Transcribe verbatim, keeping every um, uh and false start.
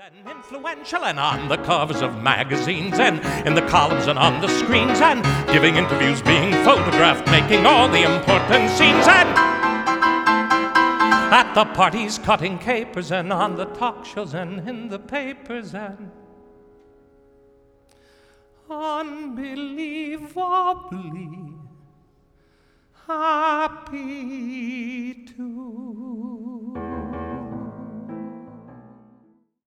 and influential and on the covers of magazines and in the columns and on the screens and giving interviews, being photographed, making all the important scenes and at the parties cutting capers and on the talk shows and in the papers and unbelievably